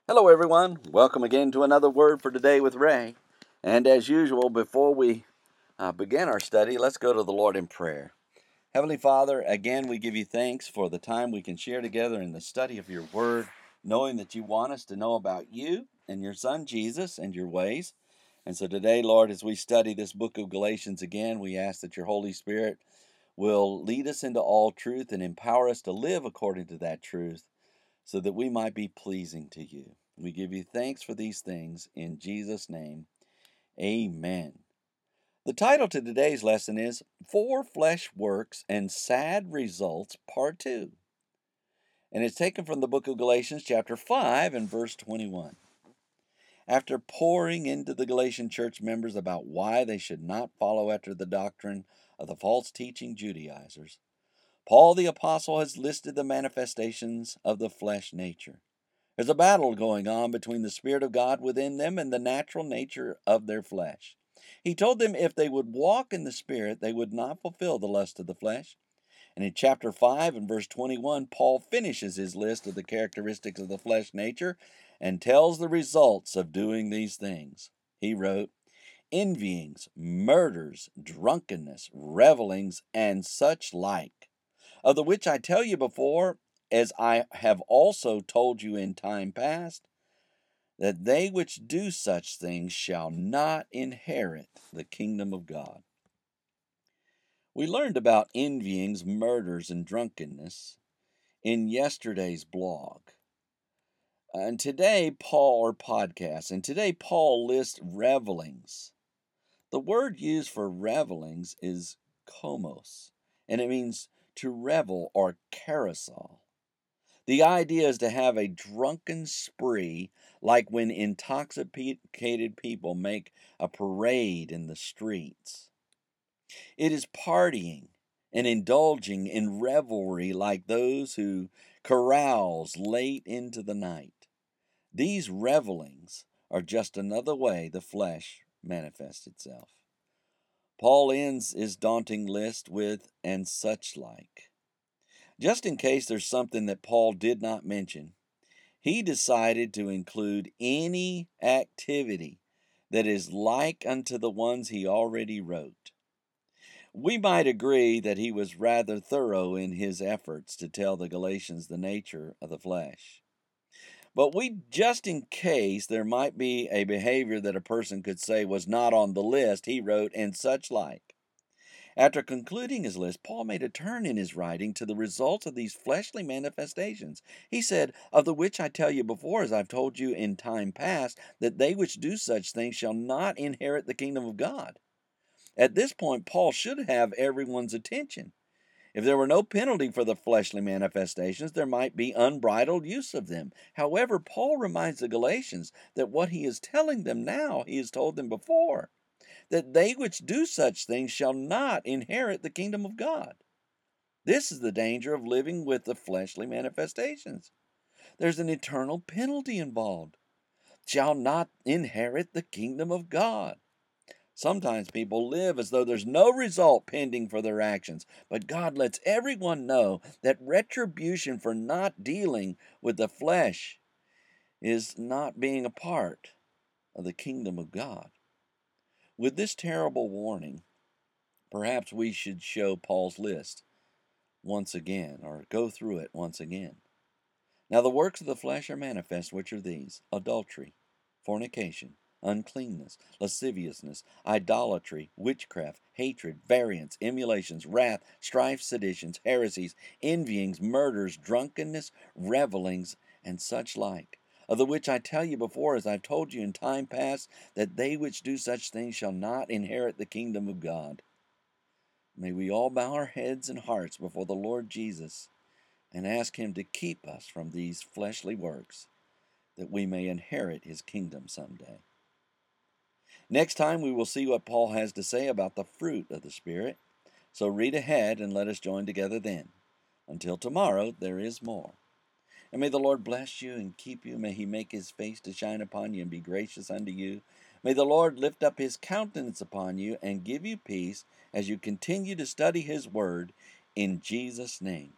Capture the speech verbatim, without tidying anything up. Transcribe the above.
Hello, everyone. Welcome again to another Word for Today with Ray. And as usual, before we uh, begin our study, let's go to the Lord in prayer. Heavenly Father, again, we give you thanks for the time we can share together in the study of your Word, knowing that you want us to know about you and your Son, Jesus, and your ways. And so today, Lord, as we study this book of Galatians again, we ask that your Holy Spirit will lead us into all truth and empower us to live according to that truth, so that we might be pleasing to you. We give you thanks for these things in Jesus' name. Amen. The title to today's lesson is Four Flesh Works and Sad Results, Part two. And it's taken from the book of Galatians, chapter five, and verse twenty-one. After pouring into the Galatian church members about why they should not follow after the doctrine of the false teaching Judaizers, Paul the Apostle has listed the manifestations of the flesh nature. There's a battle going on between the Spirit of God within them and the natural nature of their flesh. He told them if they would walk in the Spirit, they would not fulfill the lust of the flesh. And in chapter five and verse twenty-one, Paul finishes his list of the characteristics of the flesh nature and tells the results of doing these things. He wrote, envyings, murders, drunkenness, revelings, and such like, of the which I tell you before, as I have also told you in time past, that they which do such things shall not inherit the kingdom of God. We learned about envyings, murders, and drunkenness in yesterday's blog. And today, Paul, or podcast, and today Paul lists revelings. The word used for revelings is komos, and it means to revel or carousel. The idea is to have a drunken spree, like when intoxicated people make a parade in the streets. It is partying and indulging in revelry like those who carouse late into the night. These revelings are just another way the flesh manifests itself. Paul ends his daunting list with, and such like. Just in case there's something that Paul did not mention, he decided to include any activity that is like unto the ones he already wrote. We might agree that he was rather thorough in his efforts to tell the Galatians the nature of the flesh. But we, just in case there might be a behavior that a person could say was not on the list, he wrote, and such like. After concluding his list, Paul made a turn in his writing to the results of these fleshly manifestations. He said, of the which I tell you before, as I've told you in time past, that they which do such things shall not inherit the kingdom of God. At this point, Paul should have everyone's attention. If there were no penalty for the fleshly manifestations, there might be unbridled use of them. However, Paul reminds the Galatians that what he is telling them now, he has told them before, that they which do such things shall not inherit the kingdom of God. This is the danger of living with the fleshly manifestations. There's an eternal penalty involved. Shall not inherit the kingdom of God. Sometimes people live as though there's no result pending for their actions, but God lets everyone know that retribution for not dealing with the flesh is not being a part of the kingdom of God. With this terrible warning, perhaps we should show Paul's list once again, or go through it once again. Now the works of the flesh are manifest, which are these: adultery, fornication, uncleanness, lasciviousness, idolatry, witchcraft, hatred, variance, emulations, wrath, strife, seditions, heresies, envyings, murders, drunkenness, revelings, and such like, of the which I tell you before, as I've told you in time past, that they which do such things shall not inherit the kingdom of God. May we all bow our heads and hearts before the Lord Jesus and ask him to keep us from these fleshly works, that we may inherit his kingdom someday. Next time we will see what Paul has to say about the fruit of the Spirit. So read ahead and let us join together then. Until tomorrow, there is more. And may the Lord bless you and keep you. May he make his face to shine upon you and be gracious unto you. May the Lord lift up his countenance upon you and give you peace as you continue to study his word in Jesus' name.